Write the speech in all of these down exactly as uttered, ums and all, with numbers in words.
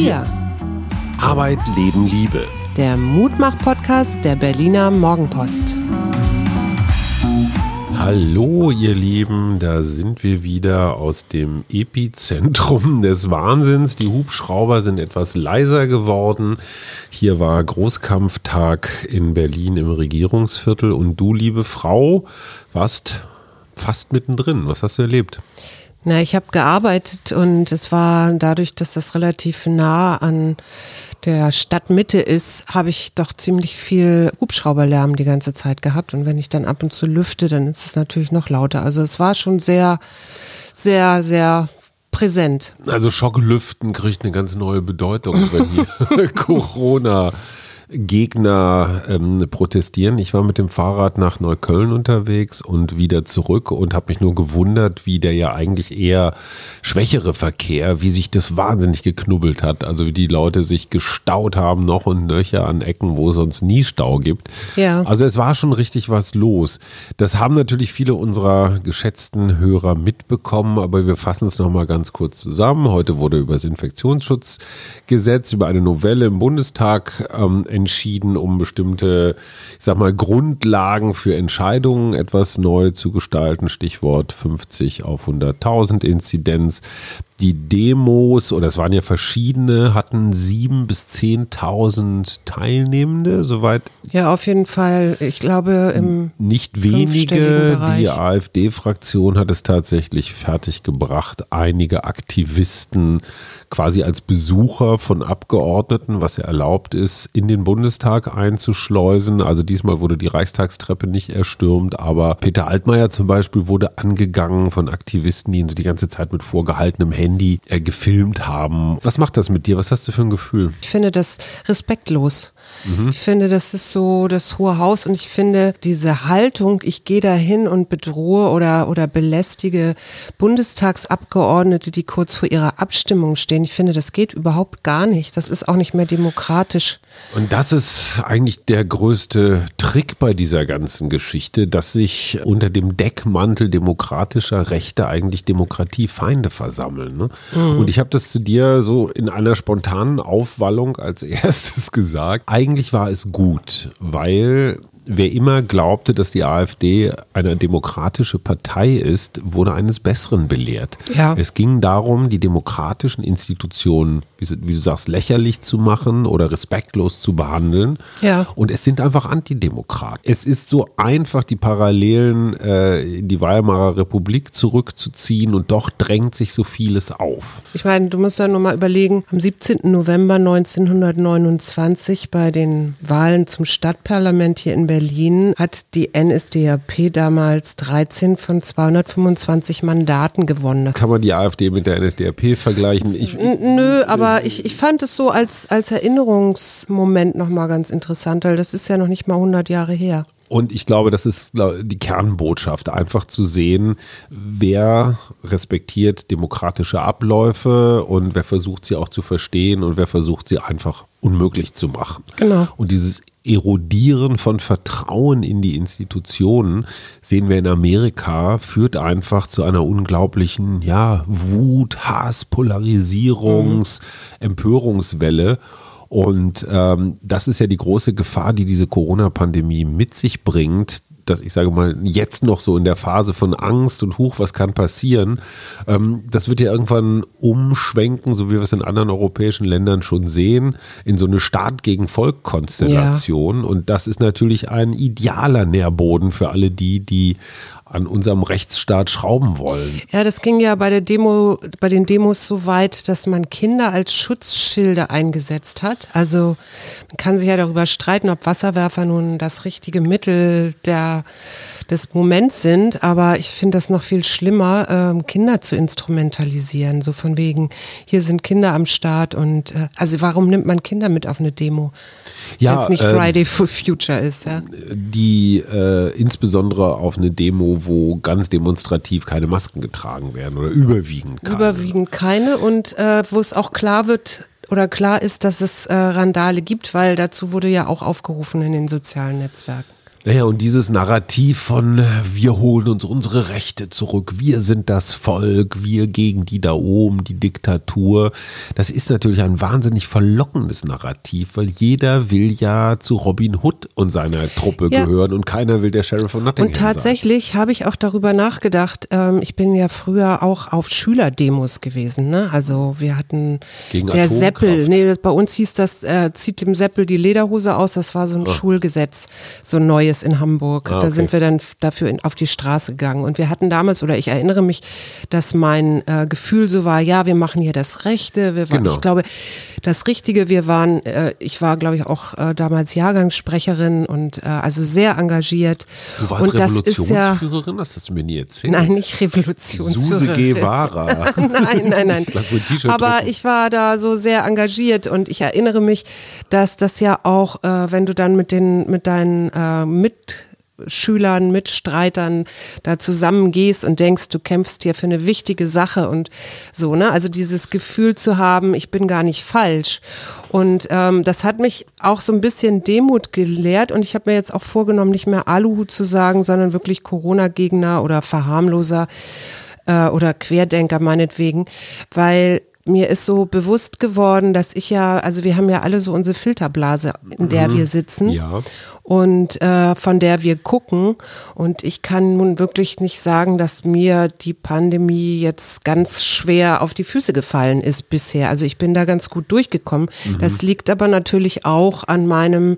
Wir. Arbeit, Leben, Liebe. Der Mutmach-Podcast der Berliner Morgenpost. Hallo ihr Lieben, da sind wir wieder aus dem Epizentrum des Wahnsinns. Die Hubschrauber sind etwas leiser geworden. Hier war Großkampftag in Berlin im Regierungsviertel und du, liebe Frau, warst fast mittendrin. Was hast du erlebt? Na, ich habe gearbeitet und es war dadurch, dass das relativ nah an der Stadtmitte ist, habe ich doch ziemlich viel Hubschrauberlärm die ganze Zeit gehabt. Und wenn ich dann ab und zu lüfte, dann ist es natürlich noch lauter. Also es war schon sehr, sehr, sehr präsent. Also Schocklüften kriegt eine ganz neue Bedeutung, wenn hier Corona Gegner ähm, protestieren. Ich war mit dem Fahrrad nach Neukölln unterwegs und wieder zurück und habe mich nur gewundert, wie der ja eigentlich eher schwächere Verkehr, wie sich das wahnsinnig geknubbelt hat. Also wie die Leute sich gestaut haben noch und nöcher an Ecken, wo es sonst nie Stau gibt. Ja. Also es war schon richtig was los. Das haben natürlich viele unserer geschätzten Hörer mitbekommen, aber wir fassen es nochmal ganz kurz zusammen. Heute wurde über das Infektionsschutzgesetz, über eine Novelle im Bundestag ähm, entschieden, um bestimmte, ich sag mal, Grundlagen für Entscheidungen etwas neu zu gestalten. Stichwort fünfzig auf hunderttausend Inzidenz. Die Demos, oder es waren ja verschiedene, hatten sieben bis zehntausend Teilnehmende, soweit. Ja, auf jeden Fall. Ich glaube, im nicht wenige. Bereich. Die AfD-Fraktion hat es tatsächlich fertiggebracht, einige Aktivisten quasi als Besucher von Abgeordneten, was ja erlaubt ist, in den Bundestag einzuschleusen. Also diesmal wurde die Reichstagstreppe nicht erstürmt, aber Peter Altmaier zum Beispiel wurde angegangen von Aktivisten, die ihn so die ganze Zeit mit vorgehaltenem Handy äh, gefilmt haben. Was macht das mit dir? Was hast du für ein Gefühl? Ich finde das respektlos. Mhm. Ich finde, das ist so das Hohe Haus und ich finde diese Haltung, ich gehe da hin und bedrohe oder, oder belästige Bundestagsabgeordnete, die kurz vor ihrer Abstimmung stehen. Ich finde, das geht überhaupt gar nicht. Das ist auch nicht mehr demokratisch. Und das ist eigentlich der größte Trick bei dieser ganzen Geschichte, dass sich unter dem Deckmantel demokratischer Rechte eigentlich Demokratiefeinde versammeln. Ne? Mhm. Und ich habe das zu dir so in einer spontanen Aufwallung als erstes gesagt. Eigentlich war es gut, weil wer immer glaubte, dass die AfD eine demokratische Partei ist, wurde eines Besseren belehrt. Ja. Es ging darum, die demokratischen Institutionen, wie, wie du sagst, lächerlich zu machen oder respektlos zu behandeln. Ja. Und es sind einfach Antidemokraten. Es ist so einfach, die Parallelen äh, in die Weimarer Republik zurückzuziehen und doch drängt sich so vieles auf. Ich meine, du musst ja nur mal überlegen, am siebzehnten November neunzehnhundertneunundzwanzig bei den Wahlen zum Stadtparlament hier in Berlin Berlin hat die N S D A P damals dreizehn von zweihundertfünfundzwanzig Mandaten gewonnen. Kann man die AfD mit der N S D A P vergleichen? Ich, Nö, aber ich, ich fand es so als, als Erinnerungsmoment nochmal ganz interessant, weil das ist ja noch nicht mal hundert Jahre her. Und ich glaube, das ist die Kernbotschaft, einfach zu sehen, wer respektiert demokratische Abläufe und wer versucht sie auch zu verstehen und wer versucht sie einfach unmöglich zu machen. Genau. Und dieses Erodieren von Vertrauen in die Institutionen, sehen wir in Amerika, führt einfach zu einer unglaublichen, ja, Wut, Hass, Polarisierungs-, mhm. Empörungswelle. Und ähm, das ist ja die große Gefahr, die diese Corona-Pandemie mit sich bringt, dass ich sage mal, jetzt noch so in der Phase von Angst und Huch, was kann passieren, ähm, das wird ja irgendwann umschwenken, so wie wir es in anderen europäischen Ländern schon sehen, in so eine Staat gegen Volk-Konstellation. Ja. Und das ist natürlich ein idealer Nährboden für alle die, die an unserem Rechtsstaat schrauben wollen. Ja, das ging ja bei der Demo, bei den Demos so weit, dass man Kinder als Schutzschilde eingesetzt hat. Also man kann sich ja darüber streiten, ob Wasserwerfer nun das richtige Mittel der, des Moments sind, aber ich finde das noch viel schlimmer, ähm, Kinder zu instrumentalisieren. So von wegen, hier sind Kinder am Start und äh, also warum nimmt man Kinder mit auf eine Demo? Ja, wenn es nicht äh, Friday for Future ist. Ja. Die äh, insbesondere auf eine Demo, wo ganz demonstrativ keine Masken getragen werden oder überwiegend keine. Überwiegend keine und äh, wo es auch klar wird oder klar ist, dass es äh, Randale gibt, weil dazu wurde ja auch aufgerufen in den sozialen Netzwerken. Naja, und dieses Narrativ von wir holen uns unsere Rechte zurück, wir sind das Volk, wir gegen die da oben, die Diktatur, das ist natürlich ein wahnsinnig verlockendes Narrativ, weil jeder will ja zu Robin Hood und seiner Truppe ja. gehören und keiner will der Sheriff von Nottingham Und tatsächlich habe ich auch darüber nachgedacht, ähm, ich bin ja früher auch auf Schülerdemos gewesen, ne? Also wir hatten gegen der Atomkraft. Seppel, nee, bei uns hieß das, äh, zieht dem Seppel die Lederhose aus, das war so ein ah. Schulgesetz, so ein neues in Hamburg. Ah, okay. Da sind wir dann dafür in, auf die Straße gegangen. Und wir hatten damals, oder ich erinnere mich, dass mein äh, Gefühl so war, ja, wir machen hier das Rechte. Wir waren, genau. Ich glaube, das Richtige, wir waren, äh, ich war, glaube ich, auch äh, damals Jahrgangssprecherin und äh, also sehr engagiert. Du warst und Revolutionsführerin? Das, ja, das hast du mir nie erzählt. Nein, nicht Revolutionsführerin. Suse Guevara. nein, nein, nein. Lass wohl T-Shirt Aber drucken. ich war da so sehr engagiert und ich erinnere mich, dass das ja auch, äh, wenn du dann mit den, mit deinen äh, Mitschülern, Mitstreitern da zusammengehst und denkst, du kämpfst hier für eine wichtige Sache und so, ne? Also dieses Gefühl zu haben, ich bin gar nicht falsch. Und ähm, das hat mich auch so ein bisschen Demut gelehrt und ich habe mir jetzt auch vorgenommen, nicht mehr Aluhut zu sagen, sondern wirklich Corona-Gegner oder Verharmloser äh, oder Querdenker meinetwegen, weil mir ist so bewusst geworden, dass ich ja, also wir haben ja alle so unsere Filterblase, in der mhm. wir sitzen ja. und äh, von der wir gucken und ich kann nun wirklich nicht sagen, dass mir die Pandemie jetzt ganz schwer auf die Füße gefallen ist bisher. Also ich bin da ganz gut durchgekommen. Mhm. Das liegt aber natürlich auch an meinem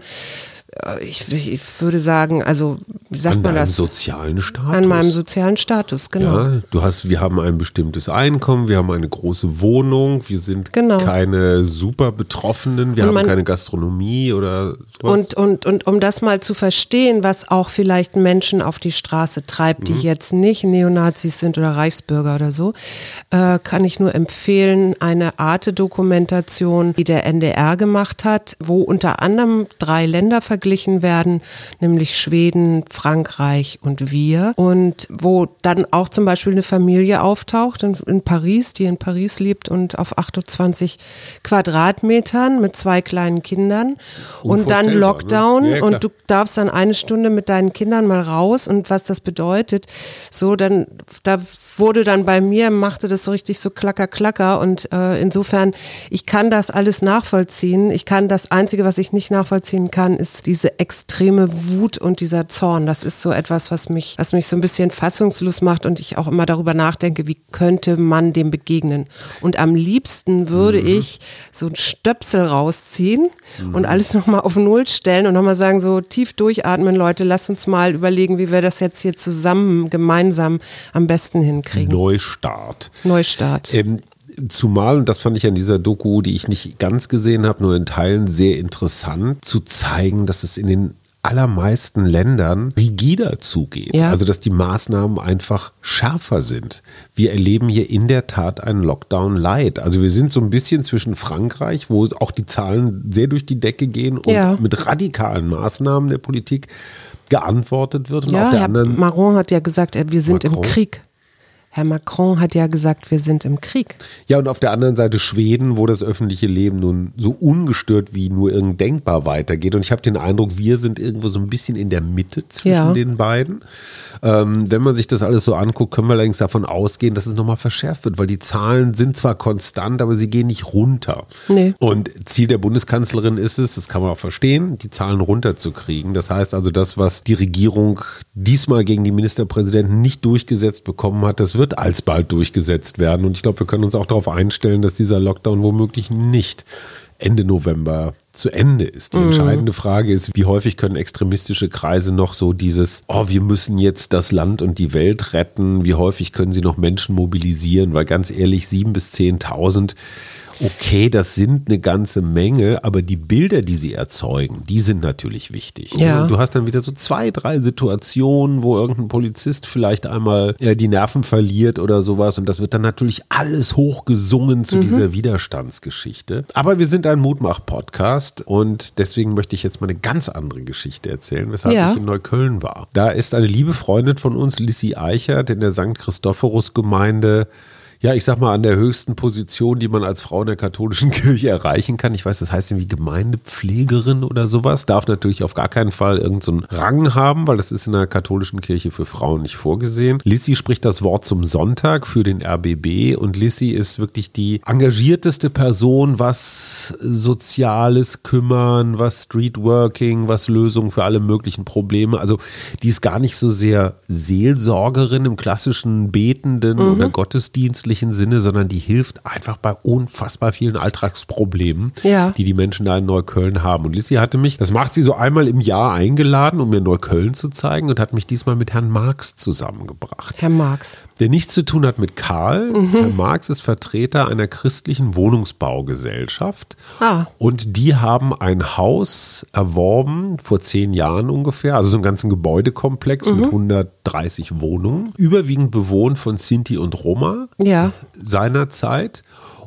Ich, ich würde sagen, also wie sagt an man das? An deinem sozialen Status? An meinem sozialen Status, genau. Ja, du hast, wir haben ein bestimmtes Einkommen, wir haben eine große Wohnung, wir sind genau. keine super Betroffenen, wir und haben man, keine Gastronomie oder sowas. Und, und, und um das mal zu verstehen, was auch vielleicht Menschen auf die Straße treibt, die mhm. jetzt nicht Neonazis sind oder Reichsbürger oder so, äh, kann ich nur empfehlen, eine Arte-Dokumentation, die der N D R gemacht hat, wo unter anderem drei Länder verglichen werden, nämlich Schweden, Frankreich und wir. Und wo dann auch zum Beispiel eine Familie auftaucht in, in Paris, die in Paris lebt und auf achtundzwanzig Quadratmetern mit zwei kleinen Kindern. Und dann Lockdown ne? Ja, und du darfst dann eine Stunde mit deinen Kindern mal raus und was das bedeutet, so dann, da wurde dann bei mir, machte das so richtig so klacker, klacker und äh, insofern, ich kann das alles nachvollziehen. Ich kann, das Einzige, was ich nicht nachvollziehen kann, ist diese extreme Wut und dieser Zorn. Das ist so etwas, was mich, was mich so ein bisschen fassungslos macht und ich auch immer darüber nachdenke, wie könnte man dem begegnen. Und am liebsten würde mhm. ich so einen Stöpsel rausziehen mhm. und alles nochmal auf Null stellen und nochmal sagen, so tief durchatmen, Leute, lasst uns mal überlegen, wie wir das jetzt hier zusammen, gemeinsam am besten hinkriegen. Kriegen. Neustart. Neustart. Ähm, zumal, und das fand ich an dieser Doku, die ich nicht ganz gesehen habe, nur in Teilen sehr interessant, zu zeigen, dass es in den allermeisten Ländern rigider zugeht. Ja. Also dass die Maßnahmen einfach schärfer sind. Wir erleben hier in der Tat einen Lockdown light. Also wir sind so ein bisschen zwischen Frankreich, wo auch die Zahlen sehr durch die Decke gehen und ja. mit radikalen Maßnahmen der Politik geantwortet wird. Und ja, auf der Herr anderen Macron hat ja gesagt, wir sind Macron. im Krieg. Herr Macron hat ja gesagt, wir sind im Krieg. Ja, und auf der anderen Seite Schweden, wo das öffentliche Leben nun so ungestört wie nur irgend denkbar weitergeht. Und ich habe den Eindruck, wir sind irgendwo so ein bisschen in der Mitte zwischen ja. den beiden. Ähm, wenn man sich das alles so anguckt, können wir allerdings davon ausgehen, dass es nochmal verschärft wird, weil die Zahlen sind zwar konstant, aber sie gehen nicht runter. Nee. Und Ziel der Bundeskanzlerin ist es, das kann man auch verstehen, die Zahlen runterzukriegen. Das heißt also, das, was die Regierung diesmal gegen die Ministerpräsidenten nicht durchgesetzt bekommen hat, das wird alsbald durchgesetzt werden. Und ich glaube, wir können uns auch darauf einstellen, dass dieser Lockdown womöglich nicht Ende November zu Ende ist. Die mhm. entscheidende Frage ist, wie häufig können extremistische Kreise noch so dieses, oh, wir müssen jetzt das Land und die Welt retten, wie häufig können sie noch Menschen mobilisieren, weil ganz ehrlich, sieben bis zehntausend, okay, das sind eine ganze Menge, aber die Bilder, die sie erzeugen, die sind natürlich wichtig. Ja. Und du hast dann wieder so zwei, drei Situationen, wo irgendein Polizist vielleicht einmal ja, die Nerven verliert oder sowas und das wird dann natürlich alles hochgesungen zu mhm. dieser Widerstandsgeschichte. Aber wir sind ein Mutmach-Podcast und deswegen möchte ich jetzt mal eine ganz andere Geschichte erzählen, weshalb ja. ich in Neukölln war. Da ist eine liebe Freundin von uns, Lissy Eichert, in der Sankt Christophorus-Gemeinde ja, ich sag mal, an der höchsten Position, die man als Frau in der katholischen Kirche erreichen kann. Ich weiß, das heißt irgendwie Gemeindepflegerin oder sowas. Darf natürlich auf gar keinen Fall irgendeinen so Rang haben, weil das ist in der katholischen Kirche für Frauen nicht vorgesehen. Lissy spricht das Wort zum Sonntag für den R B B und Lissy ist wirklich die engagierteste Person, was Soziales kümmern, was Streetworking, was Lösungen für alle möglichen Probleme. Also die ist gar nicht so sehr Seelsorgerin im klassischen betenden mhm. oder gottesdienstlichen Sinne, sondern die hilft einfach bei unfassbar vielen Alltagsproblemen, ja. die die Menschen da in Neukölln haben. Und Lissy hatte mich, das macht sie so einmal im Jahr eingeladen, um mir Neukölln zu zeigen und hat mich diesmal mit Herrn Marx zusammengebracht. Herr Marx. Der nichts zu tun hat mit Karl. Mhm. Herr Marx ist Vertreter einer christlichen Wohnungsbaugesellschaft. Ah. Und die haben ein Haus erworben, vor zehn Jahren ungefähr, also so einen ganzen Gebäudekomplex mhm. mit hundertdreißig Wohnungen, überwiegend bewohnt von Sinti und Roma ja. seinerzeit.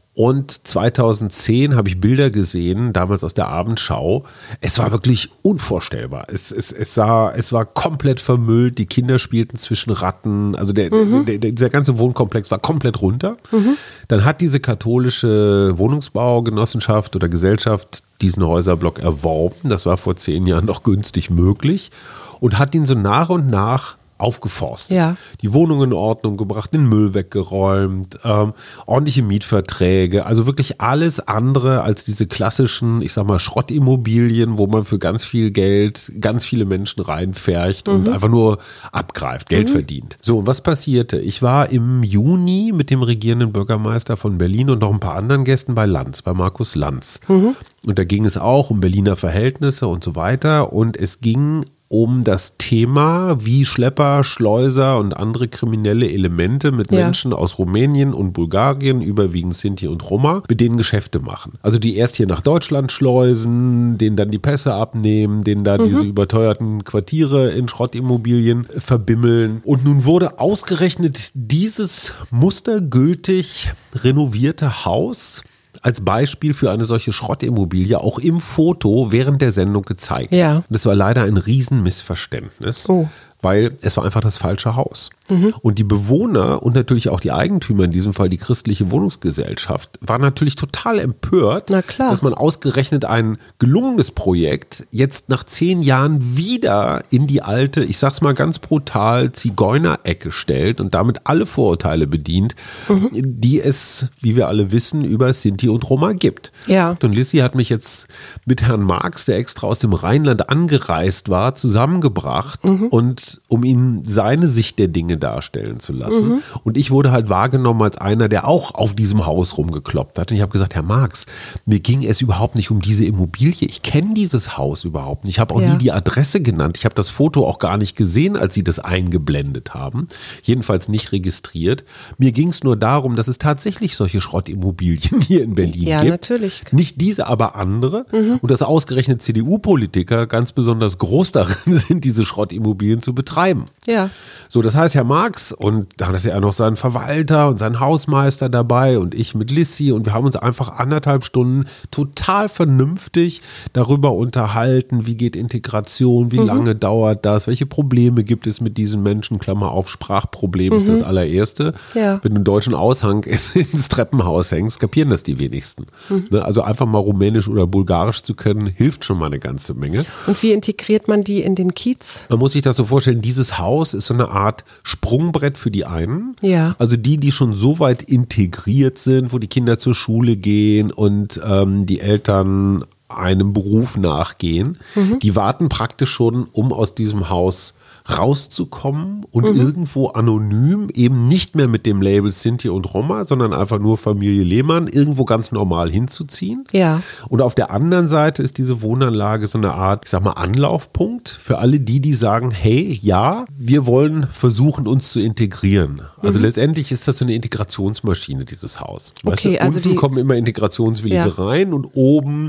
Und zweitausendzehn habe ich Bilder gesehen, damals aus der Abendschau. Es war wirklich unvorstellbar. Es, es, es, sah, es war komplett vermüllt, die Kinder spielten zwischen Ratten. Also der, mhm. der, der, dieser ganze Wohnkomplex war komplett runter. Mhm. Dann hat diese katholische Wohnungsbaugenossenschaft oder Gesellschaft diesen Häuserblock erworben. Das war vor zehn Jahren noch günstig möglich. Und hat ihn so nach und nach aufgeforstet. Ja. Die Wohnung in Ordnung gebracht, den Müll weggeräumt, ähm, ordentliche Mietverträge, also wirklich alles andere als diese klassischen, ich sag mal, Schrottimmobilien, wo man für ganz viel Geld ganz viele Menschen reinfärcht mhm. und einfach nur abgreift, Geld mhm. verdient. So, und was passierte? Ich war im Juni mit dem regierenden Bürgermeister von Berlin und noch ein paar anderen Gästen bei Lanz, bei Markus Lanz. Mhm. Und da ging es auch um Berliner Verhältnisse und so weiter und es ging um das Thema, wie Schlepper, Schleuser und andere kriminelle Elemente mit ja. Menschen aus Rumänien und Bulgarien, überwiegend Sinti und Roma, mit denen Geschäfte machen. Also die erst hier nach Deutschland schleusen, denen dann die Pässe abnehmen, denen da mhm. diese überteuerten Quartiere in Schrottimmobilien verbimmeln. Und nun wurde ausgerechnet dieses mustergültig renovierte Haus als Beispiel für eine solche Schrottimmobilie auch im Foto während der Sendung gezeigt. Ja. Und das war leider ein Riesenmissverständnis, oh. weil es war einfach das falsche Haus. Mhm. Und die Bewohner und natürlich auch die Eigentümer, in diesem Fall die christliche Wohnungsgesellschaft, waren natürlich total empört, dass man ausgerechnet ein gelungenes Projekt jetzt nach zehn Jahren wieder in die alte, ich sag's mal ganz brutal, Zigeunerecke stellt und damit alle Vorurteile bedient, mhm. die es, wie wir alle wissen, über Sinti und Roma gibt. Ja. Und Lissy hat mich jetzt mit Herrn Marx, der extra aus dem Rheinland angereist war, zusammengebracht mhm. und um ihn seine Sicht der Dinge darstellen zu lassen. Mhm. Und ich wurde halt wahrgenommen als einer, der auch auf diesem Haus rumgekloppt hat. Und ich habe gesagt, Herr Marx, mir ging es überhaupt nicht um diese Immobilie. Ich kenne dieses Haus überhaupt nicht. Ich habe auch ja. nie die Adresse genannt. Ich habe das Foto auch gar nicht gesehen, als Sie das eingeblendet haben. Jedenfalls nicht registriert. Mir ging es nur darum, dass es tatsächlich solche Schrottimmobilien hier in Berlin ja, gibt. Ja, natürlich. Nicht diese, aber andere. Mhm. Und dass ausgerechnet C D U-Politiker ganz besonders groß darin sind, diese Schrottimmobilien zu betreiben. Ja. So, das heißt, Herr Marx, und dann hatte er noch seinen Verwalter und seinen Hausmeister dabei und ich mit Lissy und wir haben uns einfach anderthalb Stunden total vernünftig darüber unterhalten, wie geht Integration, wie mhm. lange dauert das, welche Probleme gibt es mit diesen Menschen, Klammer auf, Sprachproblem mhm. ist das allererste. Ja. Wenn du einen deutschen Aushang ins Treppenhaus hängst, kapieren das die wenigsten. Mhm. Also einfach mal Rumänisch oder Bulgarisch zu können, hilft schon mal eine ganze Menge. Und wie integriert man die in den Kiez? Man muss sich das so vorstellen, dieses Haus ist so eine Art Sprungbrett für die einen. Ja. Also die, die schon so weit integriert sind, wo die Kinder zur Schule gehen und ähm, die Eltern einem Beruf nachgehen, mhm. die warten praktisch schon, um aus diesem Haus rauszukommen und mhm. irgendwo anonym, eben nicht mehr mit dem Label Sinti und Roma, sondern einfach nur Familie Lehmann, irgendwo ganz normal hinzuziehen. Ja. Und auf der anderen Seite ist diese Wohnanlage so eine Art, ich sag mal, Anlaufpunkt für alle die, die sagen, hey, ja, wir wollen versuchen, uns zu integrieren. Also mhm. letztendlich ist das so eine Integrationsmaschine, dieses Haus. Weißt okay, du, also unten die kommen immer Integrationswillige ja. rein und oben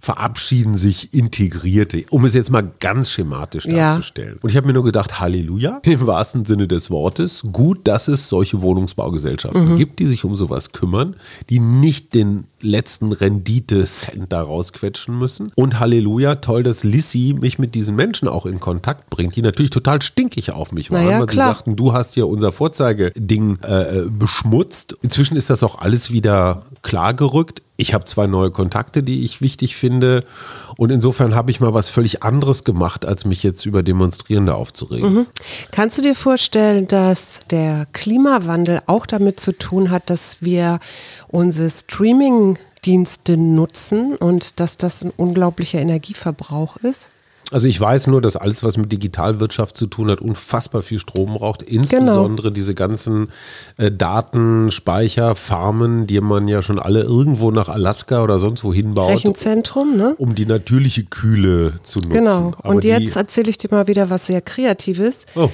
verabschieden sich Integrierte, um es jetzt mal ganz schematisch darzustellen. Ja. Und ich habe mir nur gedacht, Halleluja, im wahrsten Sinne des Wortes, gut, dass es solche Wohnungsbaugesellschaften mhm. gibt, die sich um sowas kümmern, die nicht den letzten Rendite-Cent da rausquetschen müssen. Und Halleluja, toll, dass Lissi mich mit diesen Menschen auch in Kontakt bringt, die natürlich total stinkig auf mich waren, naja, weil klar. sie sagten, du hast hier unser Vorzeigeding äh, beschmutzt. Inzwischen ist das auch alles wieder klargerückt. Ich habe zwei neue Kontakte, die ich wichtig finde. Und insofern habe ich mal was völlig anderes gemacht, als mich jetzt über Demonstrierende aufzuregen. Mhm. Kannst du dir vorstellen, dass der Klimawandel auch damit zu tun hat, dass wir unsere Streaming-Dienste nutzen und dass das ein unglaublicher Energieverbrauch ist? Also ich weiß nur, dass alles, was mit Digitalwirtschaft zu tun hat, unfassbar viel Strom braucht. Insbesondere genau. diese ganzen äh, Datenspeicherfarmen, die man ja schon alle irgendwo nach Alaska oder sonst wo hinbaut. Rechenzentrum, ne? Um die natürliche Kühle zu nutzen. Genau. Aber und jetzt die, erzähle ich dir mal wieder was sehr Kreatives. Oh.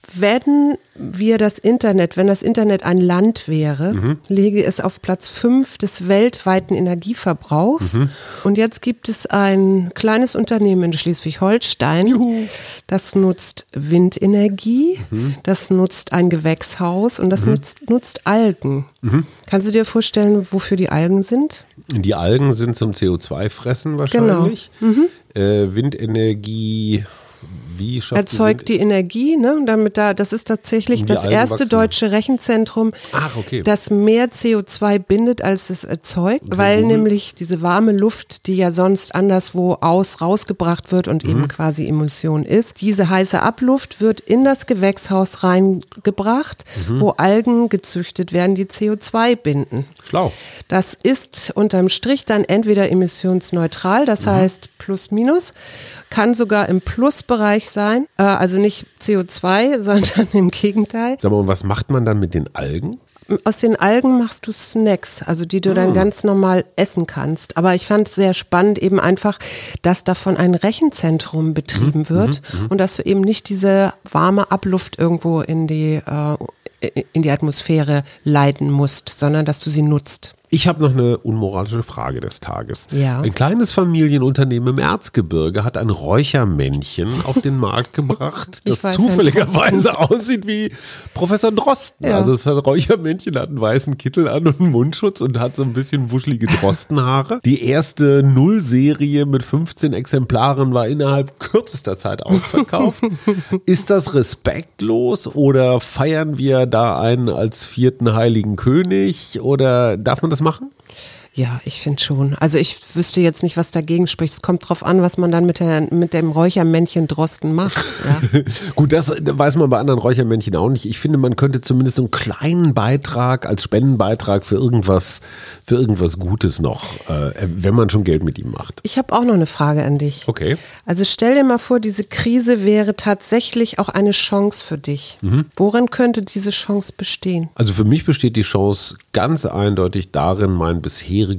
Wenn wir das Internet, wenn das Internet ein Land wäre, mhm. lege es auf Platz fünf des weltweiten Energieverbrauchs. Mhm. Und jetzt gibt es ein kleines Unternehmen in Schleswig-Holstein, Juhu. das nutzt Windenergie, mhm. das nutzt ein Gewächshaus und das mhm. nutzt, nutzt Algen. Mhm. Kannst du dir vorstellen, wofür die Algen sind? Die Algen sind zum C O zwei fressen wahrscheinlich. Genau. Mhm. Äh, Windenergie... Wie erzeugt die, die Energie, ne? Und damit da, das ist tatsächlich das Algen erste wachsen. deutsche Rechenzentrum, Ach, okay. das mehr C O zwei bindet, als es erzeugt, okay, weil Google. nämlich diese warme Luft, die ja sonst anderswo aus rausgebracht wird und mhm. eben quasi Emulsion ist, diese heiße Abluft wird in das Gewächshaus reingebracht, mhm. wo Algen gezüchtet werden, die C O zwei binden. Schlau. Das ist unterm Strich dann entweder emissionsneutral, das mhm. heißt plus minus, kann sogar im Plusbereich sein, äh, also nicht C O zwei, sondern im Gegenteil. Sag mal, und was macht man dann mit den Algen? Aus den Algen machst du Snacks, also die du dann ganz normal essen kannst. Aber ich fand es sehr spannend eben einfach, dass davon ein Rechenzentrum betrieben mhm, wird mhm, und dass du eben nicht diese warme Abluft irgendwo in die, äh, in die Atmosphäre leiten musst, sondern dass du sie nutzt. Ich habe noch eine unmoralische Frage des Tages. Ja. Ein kleines Familienunternehmen im Erzgebirge hat ein Räuchermännchen auf den Markt gebracht, das zufälligerweise aussieht wie Professor Drosten. Ja. Also das Räuchermännchen hat einen weißen Kittel an und einen Mundschutz und hat so ein bisschen wuschelige Drostenhaare. Die erste Nullserie mit fünfzehn Exemplaren war innerhalb kürzester Zeit ausverkauft. Ist das respektlos oder feiern wir da einen als vierten heiligen König oder darf man das machen? Ja, ich finde schon. Also ich wüsste jetzt nicht, was dagegen spricht. Es kommt drauf an, was man dann mit, der, mit dem Räuchermännchen Drosten macht. Ja. Gut, das weiß man bei anderen Räuchermännchen auch nicht. Ich finde, man könnte zumindest so einen kleinen Beitrag als Spendenbeitrag für irgendwas, für irgendwas Gutes noch, äh, wenn man schon Geld mit ihm macht. Ich habe auch noch eine Frage an dich. Okay. Also stell dir mal vor, diese Krise wäre tatsächlich auch eine Chance für dich. Mhm. Worin könnte diese Chance bestehen? Also für mich besteht die Chance ganz eindeutig darin, mein bisheriges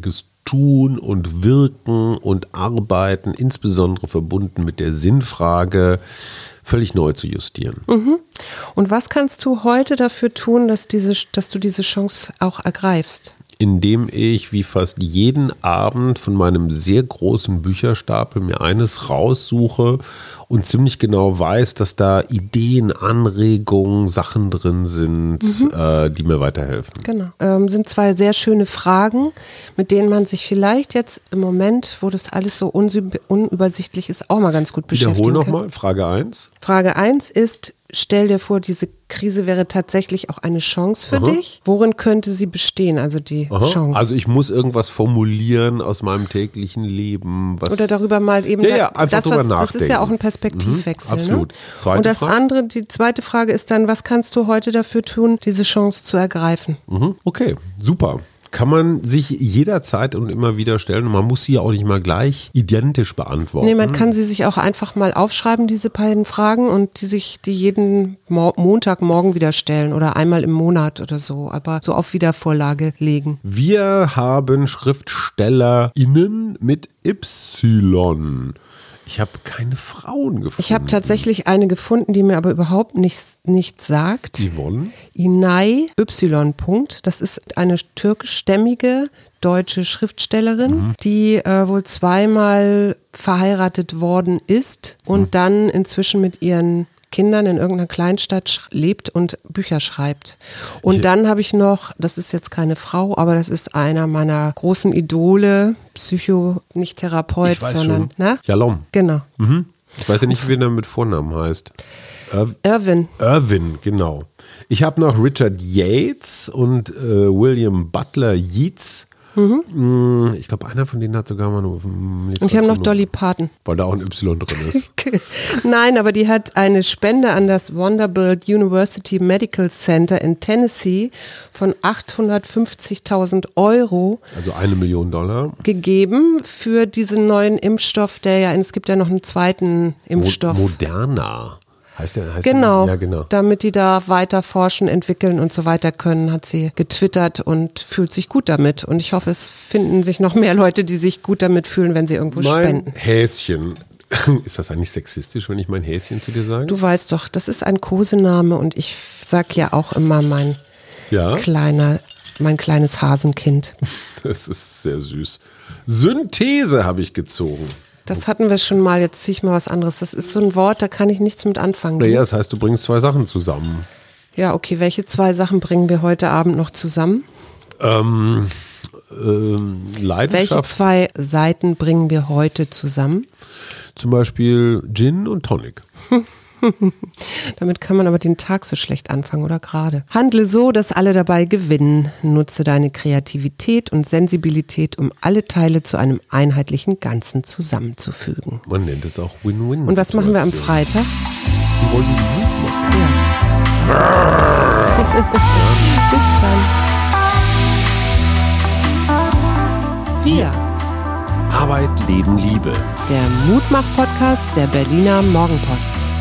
Tun und Wirken und Arbeiten, insbesondere verbunden mit der Sinnfrage, völlig neu zu justieren. Mhm. Und was kannst du heute dafür tun, dass, diese, dass du diese Chance auch ergreifst? Indem ich wie fast jeden Abend von meinem sehr großen Bücherstapel mir eines raussuche und ziemlich genau weiß, dass da Ideen, Anregungen, Sachen drin sind, mhm. äh, die mir weiterhelfen. Genau. Ähm, sind zwei sehr schöne Fragen, mit denen man sich vielleicht jetzt im Moment, wo das alles so unübersichtlich ist, auch mal ganz gut beschäftigen Wiederhol kann. nochmal, Frage eins. Frage eins ist, stell dir vor, diese Krise wäre tatsächlich auch eine Chance für Aha. dich. Worin könnte sie bestehen, also die Aha. Chance? Also ich muss irgendwas formulieren aus meinem täglichen Leben. Was Oder darüber mal eben, ja, ja, einfach das, drüber was, das nachdenken. ist ja auch ein Perspektivwechsel. Mhm, absolut. Ne? Zweite Und das Frage? andere, die zweite Frage ist dann, was kannst du heute dafür tun, diese Chance zu ergreifen? Mhm, okay, super. Kann man sich jederzeit und immer wieder stellen und man muss sie ja auch nicht mal gleich identisch beantworten. Nee, man kann sie sich auch einfach mal aufschreiben, diese beiden Fragen, und die sich die jeden Mo- Montagmorgen wieder stellen oder einmal im Monat oder so, aber so auf Wiedervorlage legen. Wir haben SchriftstellerInnen mit Y. Ich habe keine Frauen gefunden. Ich habe tatsächlich eine gefunden, die mir aber überhaupt nichts, nichts sagt. Yvonne? Inay Y. Das ist eine türkischstämmige deutsche Schriftstellerin, mhm. die äh, wohl zweimal verheiratet worden ist und mhm. dann inzwischen mit ihren Kindern in irgendeiner Kleinstadt lebt und Bücher schreibt. Und ich, dann habe ich noch, das ist jetzt keine Frau, aber das ist einer meiner großen Idole, Psycho, nicht Therapeut, ich weiß sondern, schon. Jalom. Genau. Mhm. Ich weiß ja nicht, wie er mit Vornamen heißt. Ir- Irwin. Irwin, genau. Ich habe noch Richard Yates und äh, William Butler Yeats. Mhm. Ich glaube, einer von denen hat sogar mal nur. Und ich habe noch Dolly Parton. Weil da auch ein Y drin ist. Nein, aber die hat eine Spende an das Vanderbilt University Medical Center in Tennessee von achthundertfünfzigtausend Euro. Also eine Million Dollar. Gegeben für diesen neuen Impfstoff, der ja, es gibt ja noch einen zweiten Impfstoff. Mo- Moderna. Heißt der, heißt genau, der, ja, genau, damit die da weiter forschen, entwickeln und so weiter können, hat sie getwittert und fühlt sich gut damit. Und ich hoffe, es finden sich noch mehr Leute, die sich gut damit fühlen, wenn sie irgendwo mein spenden. Häschen. Ist das eigentlich sexistisch, wenn ich mein Häschen zu dir sage? Du weißt doch, das ist ein Kosename und ich sag ja auch immer mein ja? kleiner, mein kleines Hasenkind. Das ist sehr süß. Synthese habe ich gezogen. Das hatten wir schon mal, jetzt ziehe ich mal was anderes. Das ist so ein Wort, da kann ich nichts mit anfangen. Naja, das heißt, du bringst zwei Sachen zusammen. Ja, okay. Welche zwei Sachen bringen wir heute Abend noch zusammen? Ähm, ähm, Leidenschaft. Welche zwei Seiten bringen wir heute zusammen? Zum Beispiel Gin und Tonic. Damit kann man aber den Tag so schlecht anfangen, oder gerade? Handle so, dass alle dabei gewinnen. Nutze deine Kreativität und Sensibilität, um alle Teile zu einem einheitlichen Ganzen zusammenzufügen. Man nennt es auch Win-Win. Und was machen wir am Freitag? Du wolltest Wut machen. Ja. Bis dann. Wir. Arbeit, Leben, Liebe. Der Mutmach-Podcast der Berliner Morgenpost.